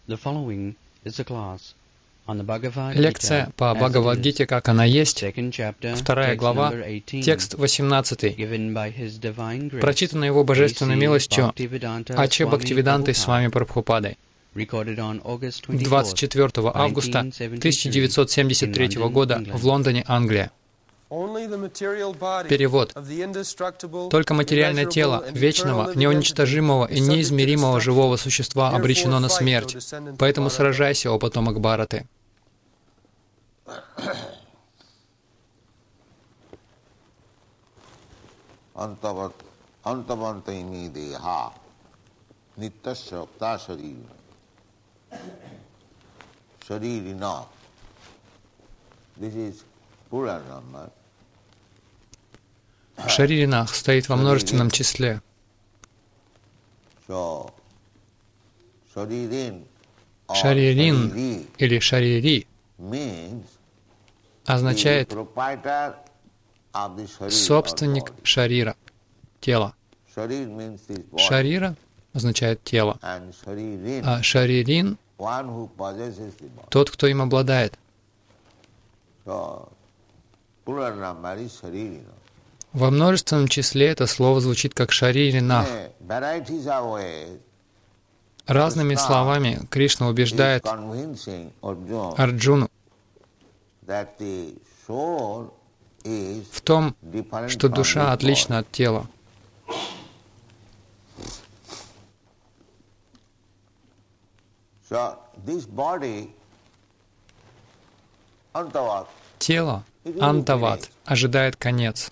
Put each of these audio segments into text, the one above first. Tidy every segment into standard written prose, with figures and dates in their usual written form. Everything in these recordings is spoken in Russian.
Лекция по Бхагавад-гите, как она есть, 2 глава, текст 18, прочитана Его Божественной милостью Аче Бхактивидантой с вами Прабхупадой. 24 августа 1973 года в Лондоне, Англия. Перевод. Только материальное тело вечного, неуничтожимого и неизмеримого живого существа обречено на смерть. Поэтому сражайся, о потомок Бхараты. Антавантайми деха ниттасya sharirina. This is plural number. В шариринах стоит во множественном числе. Шаририн или шарири означает собственник шарира, тела. Шарира означает тело, а шаририн — тот, кто им обладает. Во множественном числе это слово звучит как шариринах. Разными словами Кришна убеждает Арджуну в том, что душа отлична от тела. Тело, антават, ожидает конец.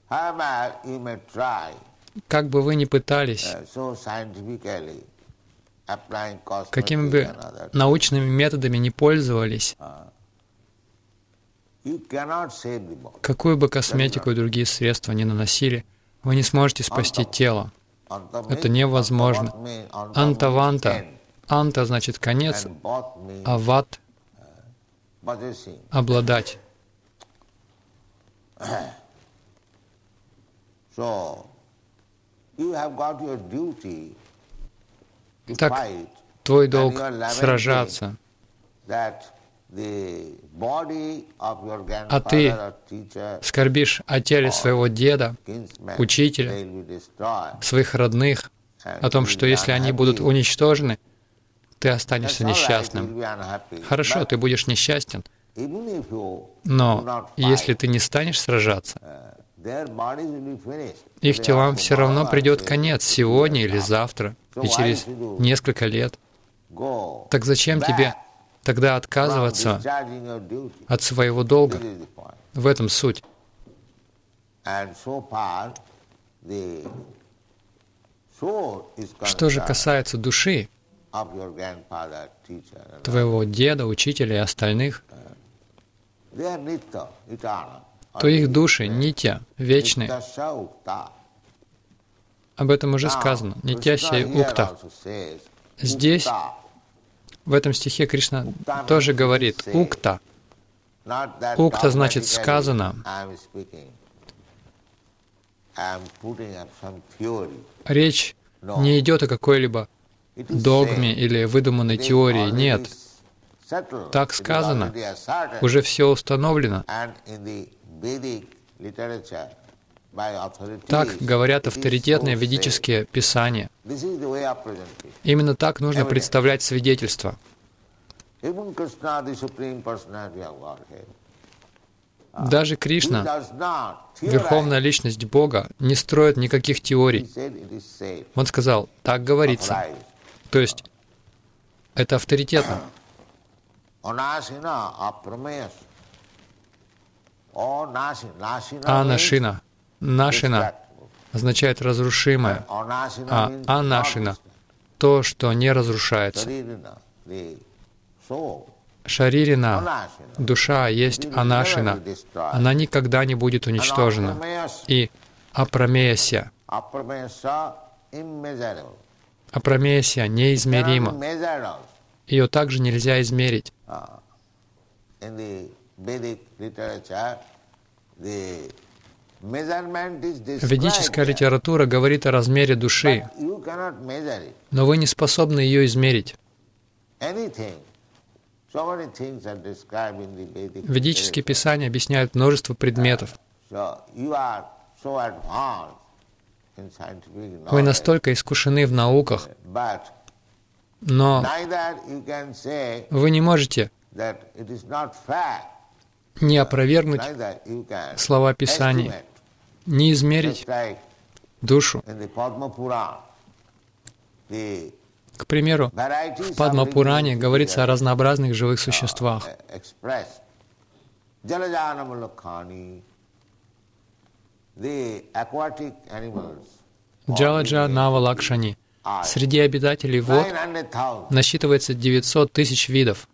Как бы вы ни пытались, какими бы научными методами ни пользовались, какую бы косметику и другие средства ни наносили, вы не сможете спасти тело. Это невозможно. Антаванта. Анта значит конец, а ват — обладать. Итак, твой долг — сражаться. А ты скорбишь о теле своего деда, учителя, своих родных, о том, что если они будут уничтожены, ты останешься несчастным. Хорошо, ты будешь несчастен, но если ты не станешь сражаться, их телам все равно придет конец сегодня или завтра, и через несколько лет. Так зачем тебе тогда отказываться от своего долга? В этом суть. Что же касается души, твоего деда, учителя и остальных, то их души нитья, вечные. Об этом уже сказано. Нитяся и укта. Здесь, в этом стихе, Кришна тоже говорит укта. Укта значит сказано. Речь не идет о какой-либо догме или выдуманной теории. Нет. Так сказано. Уже все установлено. Так говорят авторитетные ведические писания. Именно так нужно представлять свидетельство. Даже Кришна, Верховная Личность Бога, не строит никаких теорий. Он сказал, так говорится. То есть, это авторитетно. Анашина. Нашина означает разрушимое, а анашина — то, что не разрушается. Шаририна, душа, есть анашина. Она никогда не будет уничтожена. И апрамеяся. Апрамеяся неизмерима. Ее также нельзя измерить. Ведическая литература говорит о размере души, но вы не способны ее измерить. Ведические писания объясняют множество предметов. Вы настолько искушены в науках, но вы не можете не опровергнуть слова Писаний, не измерить душу. К примеру, в Падма-пуране говорится о разнообразных живых существах. Джаладжа Нава Лакшани. Среди обитателей вод насчитывается 900 тысяч видов.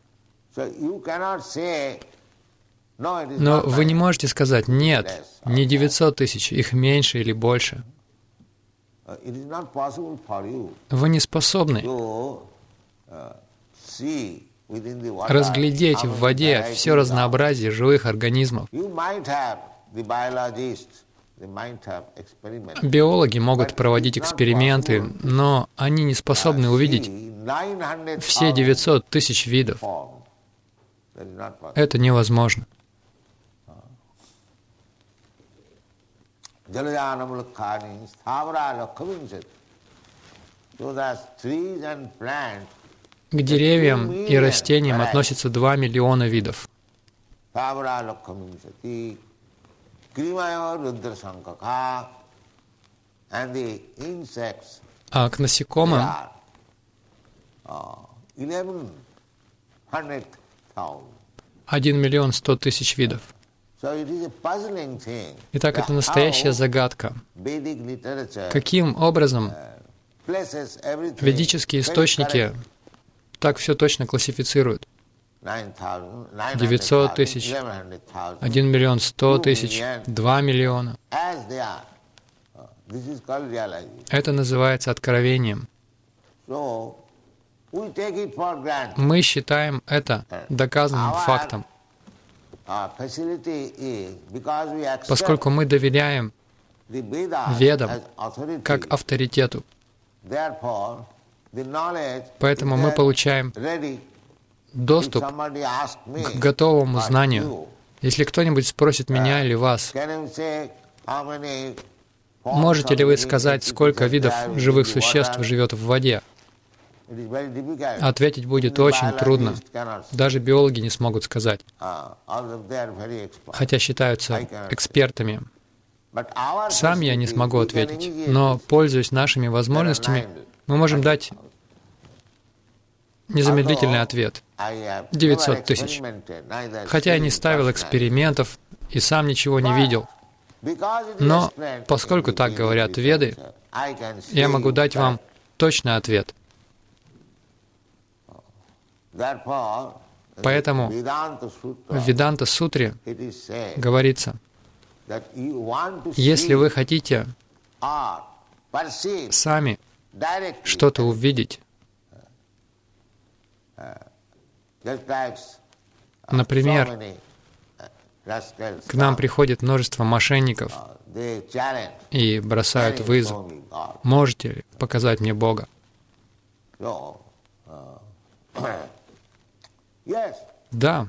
Но вы не можете сказать, нет, не 900 тысяч, их меньше или больше. Вы не способны разглядеть в воде все разнообразие живых организмов. Биологи могут проводить эксперименты, но они не способны увидеть все 900 тысяч видов. Это невозможно. К деревьям и растениям относятся 2 миллиона видов. А к насекомым 1 миллион 100 тысяч видов. Итак, это настоящая загадка. Каким образом ведические источники так все точно классифицируют? 900 тысяч, 1 миллион 100 тысяч, 2 миллиона. Это называется откровением. Мы считаем это доказанным фактом, поскольку мы доверяем Ведам как авторитету. Поэтому мы получаем доступ к готовому знанию. Если кто-нибудь спросит меня или вас, можете ли вы сказать, сколько видов живых существ живет в воде? Ответить будет очень трудно. Даже биологи не смогут сказать, хотя считаются экспертами. Сам я не смогу ответить, но, пользуясь нашими возможностями, мы можем дать незамедлительный ответ. 900 тысяч. Хотя я не ставил экспериментов и сам ничего не видел. Но, поскольку так говорят Веды, я могу дать вам точный ответ. Поэтому в Веданта-сутре говорится, если вы хотите сами что-то увидеть, например, к нам приходит множество мошенников и бросают вызов. Можете ли показать мне Бога? Да.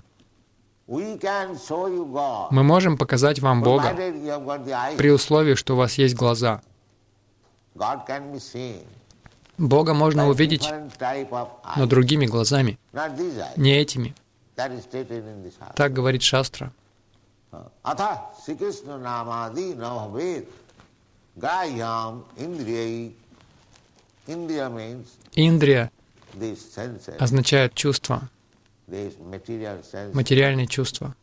Мы можем показать вам Бога при условии, что у вас есть глаза. Бога можно увидеть, но другими глазами, не этими. Так говорит Шастра. Индрия означает чувство, материальные чувства.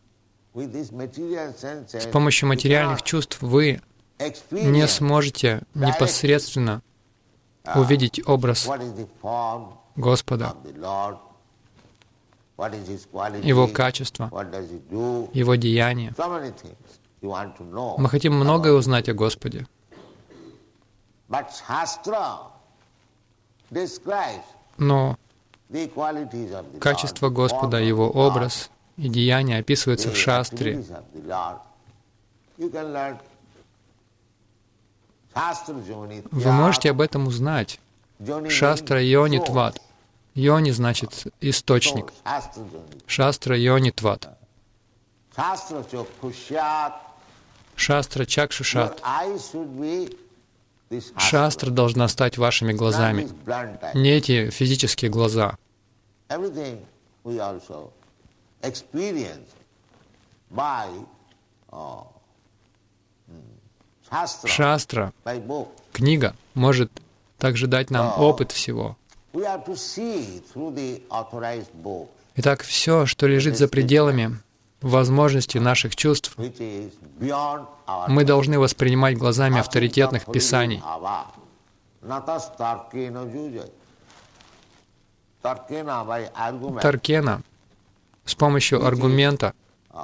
С помощью материальных чувств вы не сможете непосредственно увидеть образ Господа, Его качество, Его деяния. Мы хотим многое узнать о Господе. Но качество Господа, Его образ и деяния описываются в Шастре. Вы можете об этом узнать. Шастра Йони Тват. Йони значит источник. Шастра йонитват. Шастра чакшушат. Шастра должна стать вашими глазами. Не эти физические глаза. Шастра, книга, может также дать нам опыт всего. Итак, все, что лежит за пределами возможностей наших чувств, мы должны воспринимать глазами авторитетных писаний. Таркена, с помощью аргумента,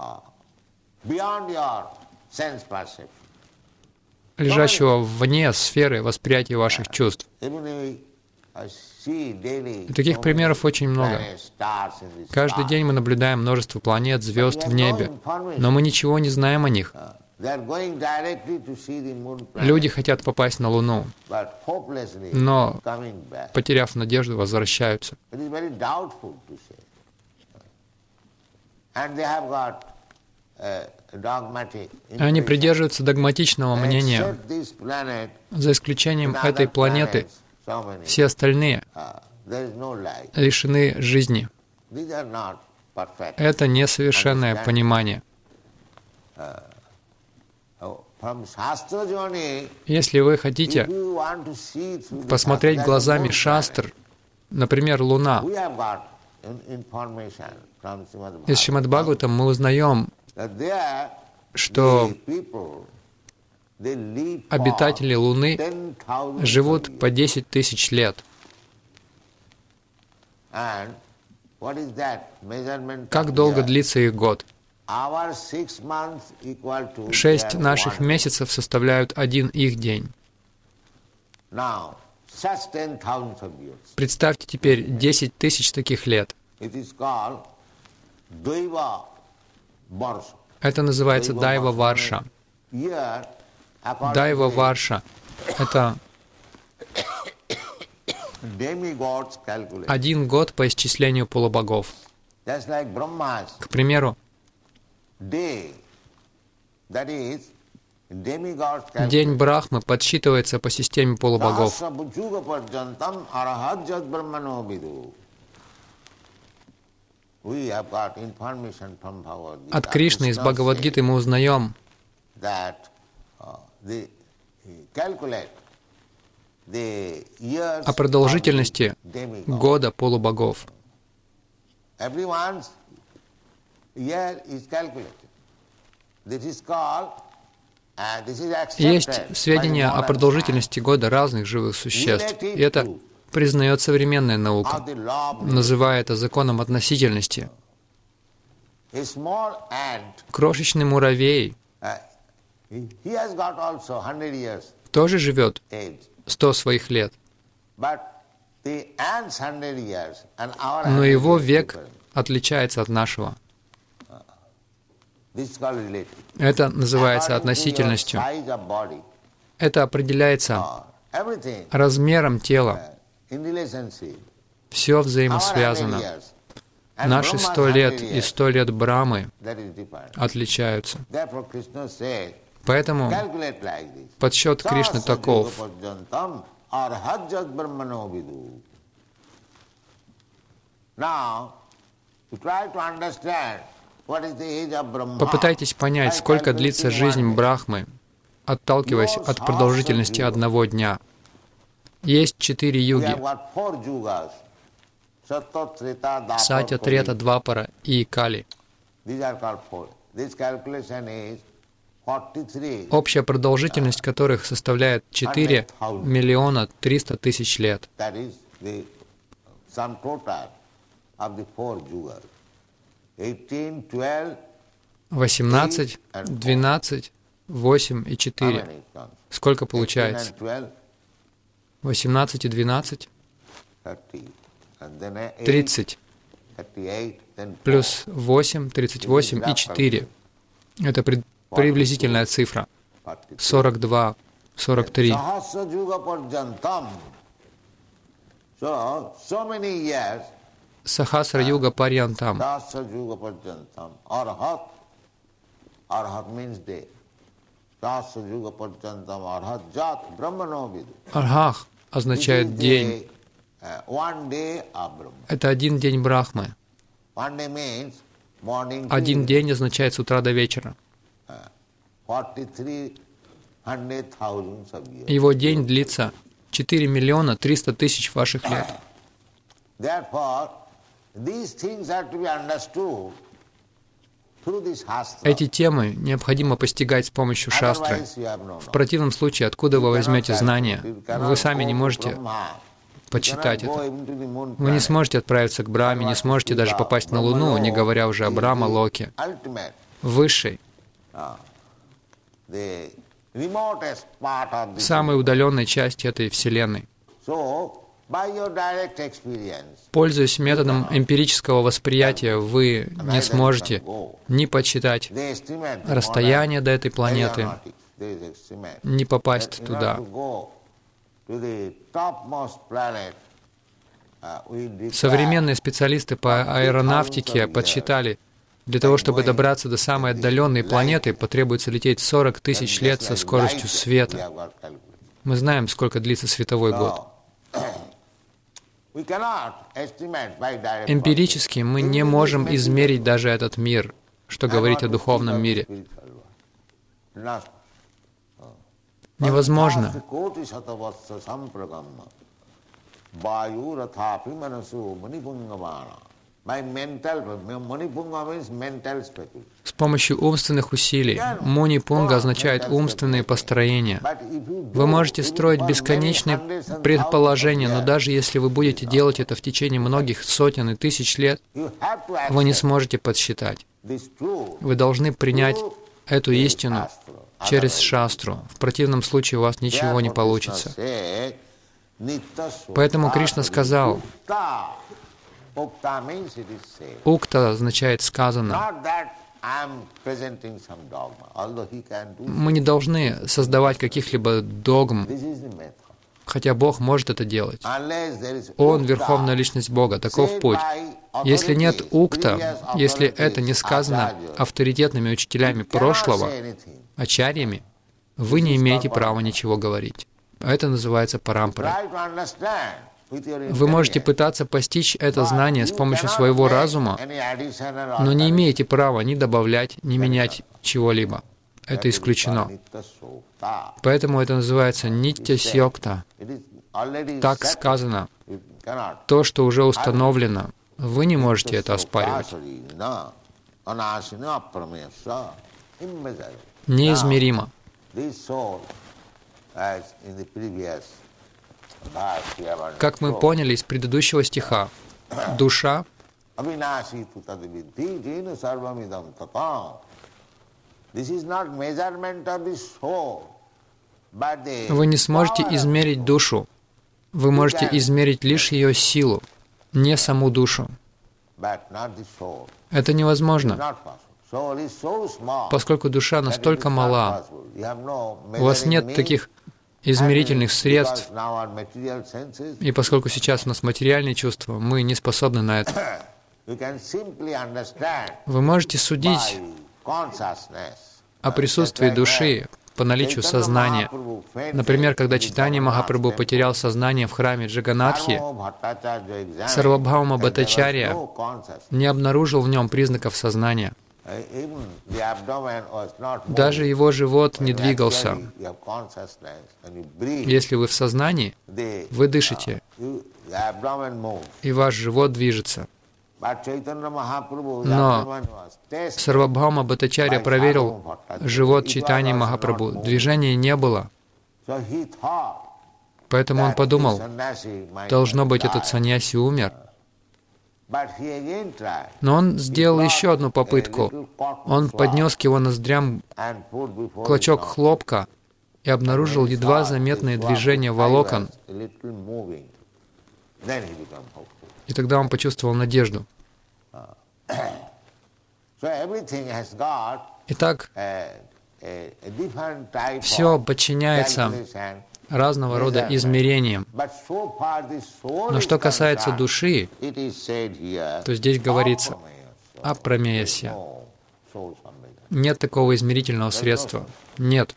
лежащего вне сферы восприятия ваших чувств. И таких примеров очень много. Каждый день мы наблюдаем множество планет, звезд в небе, но мы ничего не знаем о них. Люди хотят попасть на Луну, но, потеряв надежду, возвращаются. Они придерживаются догматичного мнения. За исключением этой планеты, все остальные лишены жизни. Это несовершенное понимание. Если вы хотите посмотреть глазами шастр, например, Луна, из Шримад-Бхагаватам мы узнаем, что обитатели Луны живут по 10 тысяч лет. Как долго длится их год? 6 наших месяцев составляют один их день. Представьте теперь 10 тысяч таких лет. Это называется Дайва Варша. Дайва Варша — это 1 год по исчислению полубогов. К примеру, день Брахмы подсчитывается по системе полубогов. От Кришны из Бхагавад-гиты мы узнаем, о продолжительности года полубогов. Есть сведения о продолжительности года разных живых существ, и это признает современная наука, называя это законом относительности. Крошечный муравей тоже живет 100 своих лет, но его век отличается от нашего. Это называется относительностью. Это определяется размером тела. Все взаимосвязано. Наши 100 лет и 100 лет Брамы отличаются. Поэтому подсчет Кришны таков. Попытайтесь понять, сколько длится жизнь Брахмы, отталкиваясь от продолжительности одного дня. Есть 4 юги. Сатья, Трета, Двапара и Кали. Общая продолжительность которых составляет 4 миллиона 300 тысяч лет. 18, 12, 8 и 4. Сколько получается? 18 и 12? 30. Плюс 8, 38 и 4. Это приблизительная цифра. 42, 43. Сахасра-юга парьянтам. Архах означает день. Это один день Брахмы. Один день означает с утра до вечера. Его день длится 4 миллиона 300 тысяч ваших лет. Эти темы необходимо постигать с помощью шастры. В противном случае, откуда вы возьмете знания? Вы сами не можете почитать это. Вы не сможете отправиться к Брахме, не сможете даже попасть на Луну, не говоря уже о Брахма-локе, высшей, самой удаленной части этой Вселенной. Пользуясь методом эмпирического восприятия, вы не сможете ни почитать расстояние до этой планеты, ни попасть туда. Современные специалисты по аэронавтике подсчитали, для того, чтобы добраться до самой отдаленной планеты, потребуется лететь 40 тысяч лет со скоростью света. Мы знаем, сколько длится световой год. Эмпирически мы не можем измерить даже этот мир, что говорить о духовном мире. Невозможно. С помощью умственных усилий. Муни-пунга означает умственные построения. Вы можете строить бесконечные предположения, но даже если вы будете делать это в течение многих сотен и тысяч лет, вы не сможете подсчитать. Вы должны принять эту истину через шастру. В противном случае у вас ничего не получится. Поэтому Кришна сказал, «Укта» означает «сказано». Мы не должны создавать каких-либо догм, хотя Бог может это делать. Он — Верховная Личность Бога, таков путь. Если нет укта, если это не сказано авторитетными учителями прошлого, ачарьями, вы не имеете права ничего говорить. Это называется парампарой. Вы можете пытаться постичь это знание с помощью своего разума, но не имеете права ни добавлять, ни менять чего-либо. Это исключено. Поэтому это называется нитья-сьокта. Так сказано. То, что уже установлено, вы не можете это оспаривать. Неизмеримо. Как мы поняли из предыдущего стиха, душа вы не сможете измерить душу. Вы можете измерить лишь ее силу, не саму душу. Это невозможно, поскольку душа настолько мала. У вас нет таких измерительных средств, и поскольку сейчас у нас материальные чувства, мы не способны на это. Вы можете судить о присутствии души по наличию сознания. Например, когда Чайтанья Махапрабху потерял сознание в храме Джаганатхи, Сарвабхаума Бхаттачарья не обнаружил в нем признаков сознания. Даже его живот не двигался. Если вы в сознании, вы дышите, и ваш живот движется. Но Сарвабхаума Бхаттачарья проверил живот Чайтаньи Махапрабху. Движения не было. Поэтому он подумал, должно быть, этот саньяси умер. Но он сделал еще одну попытку. Он поднес к его ноздрям клочок хлопка и обнаружил едва заметные движения волокон. И тогда он почувствовал надежду. Итак, все подчиняется разного рода измерениям. Но что касается души, то здесь говорится апрамеясья. Нет такого измерительного средства. Нет.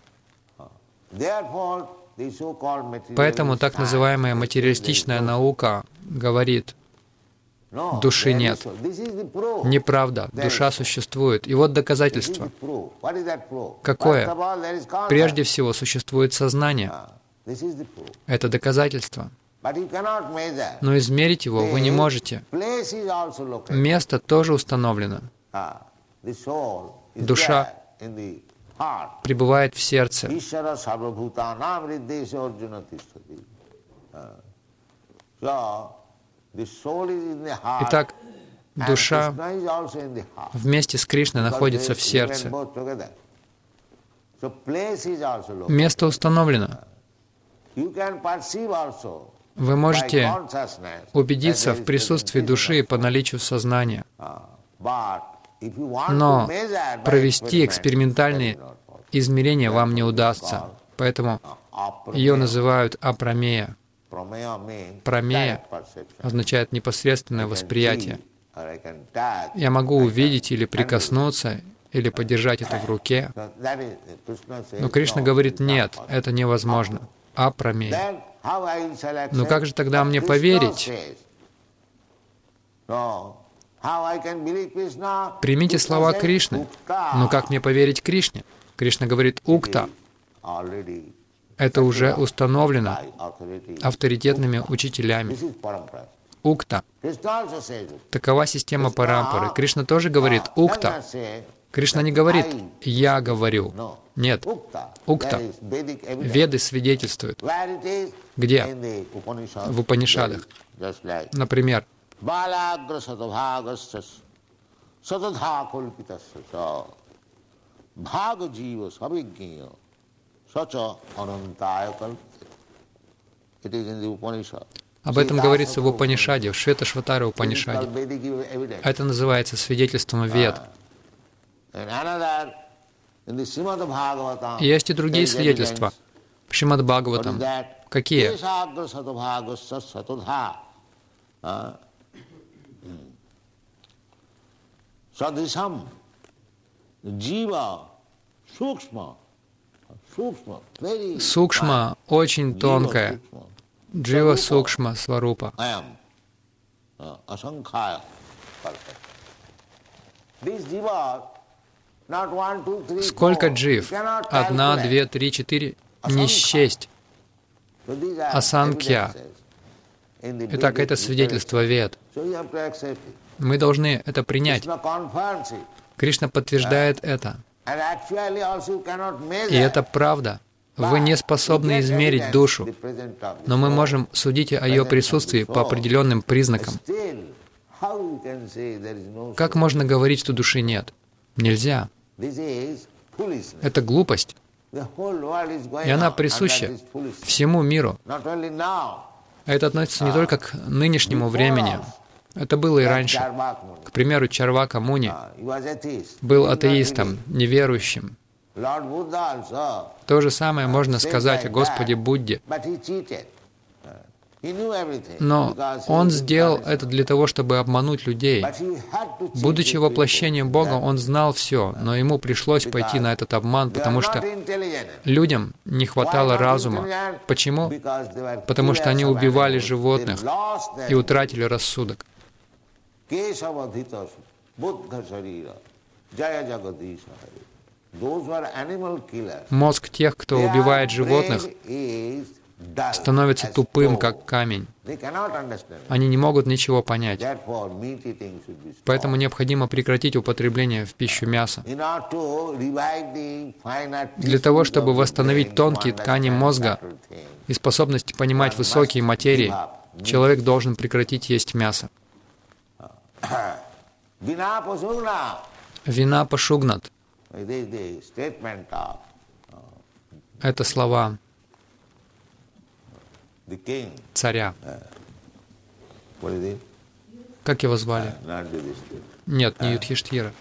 Поэтому так называемая материалистичная наука говорит, души нет. Неправда. Душа существует. И вот доказательство. Какое? Прежде всего существует сознание. Это доказательство. Но измерить его вы не можете. Место тоже установлено. Душа пребывает в сердце. Итак, душа вместе с Кришной находится в сердце. Место установлено. Вы можете убедиться в присутствии души по наличию сознания. Но провести экспериментальные измерения вам не удастся. Поэтому ее называют апрамея. Прамея означает непосредственное восприятие. Я могу увидеть или прикоснуться, или подержать это в руке. Но Кришна говорит, нет, это невозможно. Апрамея. Но как же тогда мне поверить? Примите слова Кришны. Но как мне поверить Кришне? Кришна говорит, укта. Это уже установлено авторитетными учителями. Укта. Такова система парампары. Кришна тоже говорит укта. Кришна не говорит «я говорю». Нет. Укта. Веды свидетельствуют. Где? В Упанишадах. Например, об этом говорится в Упанишаде, в Швета-шватара Упанишаде. Это называется свидетельством Вед. Есть и другие свидетельства. В Шримад Бхагаватам. Какие? Сукшма очень тонкая. Джива Сукшма Сварупа. Сколько джив? 1, 2, 3, 4. Не счесть. Асанкья. Итак, это свидетельство Вед. Мы должны это принять. Кришна подтверждает это. И это правда. Вы не способны измерить душу, но мы можем судить о ее присутствии по определенным признакам. Как можно говорить, что души нет? Нельзя. Это глупость. И она присуща всему миру. Это относится не только к нынешнему времени. Это было и раньше. К примеру, Чарвака Муни был атеистом, неверующим. То же самое можно сказать о Господе Будде. Но он сделал это для того, чтобы обмануть людей. Будучи воплощением Бога, он знал все, но ему пришлось пойти на этот обман, потому что людям не хватало разума. Почему? Потому что они убивали животных и утратили рассудок. Мозг тех, кто убивает животных, становится тупым, как камень. Они не могут ничего понять. Поэтому необходимо прекратить употребление в пищу мяса. Для того, чтобы восстановить тонкие ткани мозга и способность понимать высокие материи, человек должен прекратить есть мясо. Вина пашугнат. Это слова царя. Как его звали? Нет, не Юдхиштхира.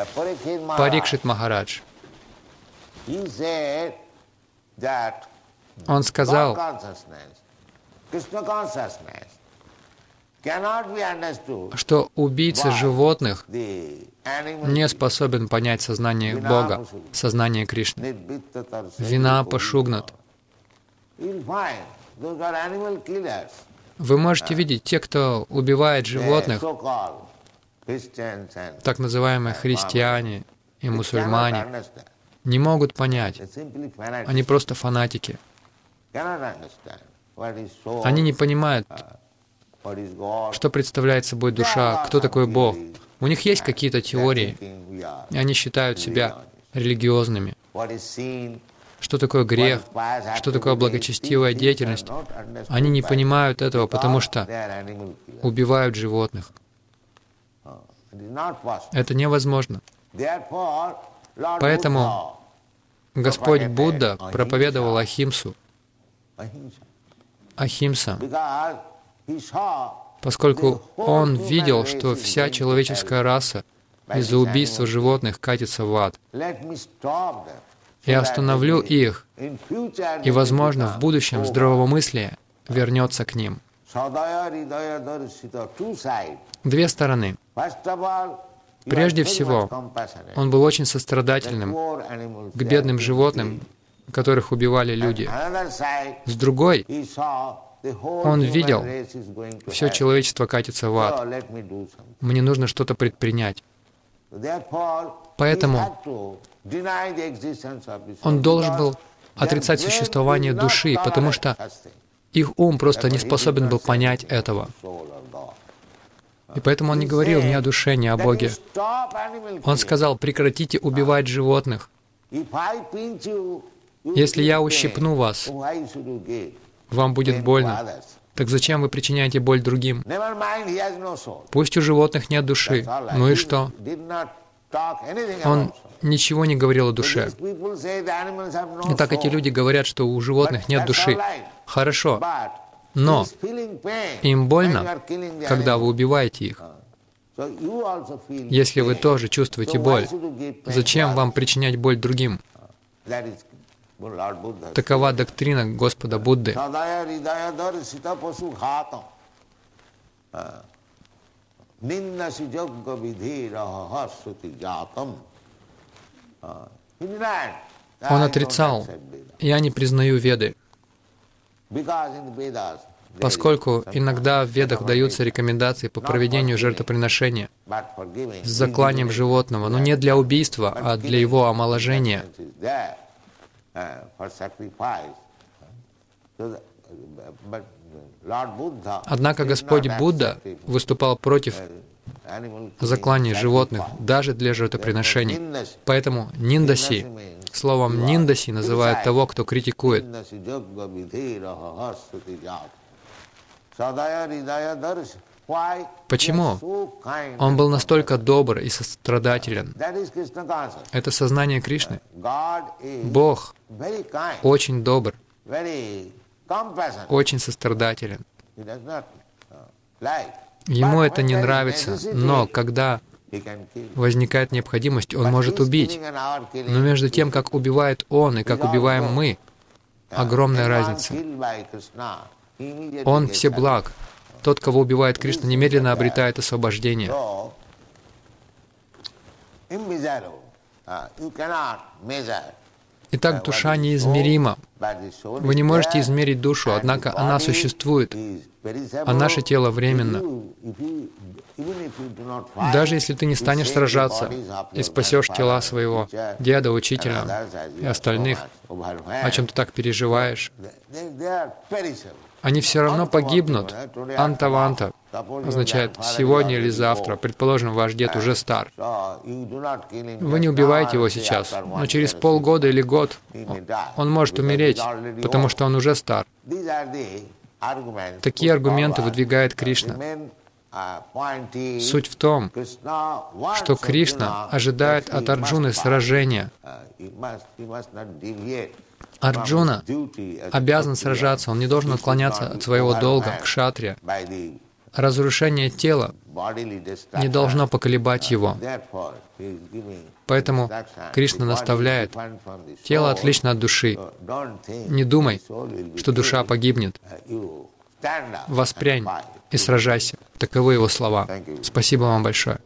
Парикшит Махарадж. Он сказал, что убийца животных не способен понять сознание Бога, сознание Кришны. Вина пашугнат. Вы можете видеть, те, кто убивает животных, так называемые христиане и мусульмане, не могут понять. Они просто фанатики. Они не понимают, что представляет собой душа, кто такой Бог. У них есть какие-то теории, и они считают себя религиозными. Что такое грех, что такое благочестивая деятельность. Они не понимают этого, потому что убивают животных. Это невозможно. Поэтому Господь Будда проповедовал ахимсу, ахимса, поскольку Он видел, что вся человеческая раса из-за убийства животных катится в ад. Я остановлю их, и, возможно, в будущем здравомыслие вернется к ним. Две стороны. Прежде всего, он был очень сострадательным к бедным животным, которых убивали люди. С другой, он видел, все человечество катится в ад. Мне нужно что-то предпринять. Поэтому он должен был отрицать существование души, потому что их ум просто не способен был понять этого. И поэтому он не говорил ни о душе, ни о Боге. Он сказал, прекратите убивать животных. Если я ущипну вас, вам будет больно. Так зачем вы причиняете боль другим? Пусть у животных нет души. Ну и что? Он ничего не говорил о душе. Итак, эти люди говорят, что у животных нет души. Хорошо. Но им больно, когда вы убиваете их. Если вы тоже чувствуете боль, зачем вам причинять боль другим? Такова доктрина Господа Будды. Он отрицал, я не признаю Веды, поскольку иногда в Ведах даются рекомендации по проведению жертвоприношения с закланием животного, но не для убийства, а для его омоложения. Однако Господь Будда выступал против закланий животных даже для жертвоприношений. Поэтому ниндаси, словом ниндаси называют того, кто критикует. Почему? Он был настолько добр и сострадателен. Это сознание Кришны. Бог очень добр, очень сострадателен. Ему это не нравится, но когда возникает необходимость, он может убить. Но между тем, как убивает он и как убиваем мы, огромная разница. Он всеблаг. Тот, кого убивает Кришна, немедленно обретает освобождение. Итак, душа неизмерима. Вы не можете измерить душу, однако она существует, а наше тело временно. Даже если ты не станешь сражаться и спасешь тела своего деда, учителя и остальных, о чем ты так переживаешь, они все равно погибнут. Антаванта означает сегодня или завтра. Предположим, ваш дед уже стар. Вы не убиваете его сейчас, но через полгода или год он может умереть, потому что он уже стар. Такие аргументы выдвигает Кришна. Суть в том, что Кришна ожидает от Арджуны сражения. Арджуна обязан сражаться, он не должен отклоняться от своего долга, кшатрия, Разрушение тела не должно поколебать его. Поэтому Кришна наставляет: тело отлично от души. Не думай, что душа погибнет. Воспрянь и сражайся. Таковы его слова. Спасибо вам большое.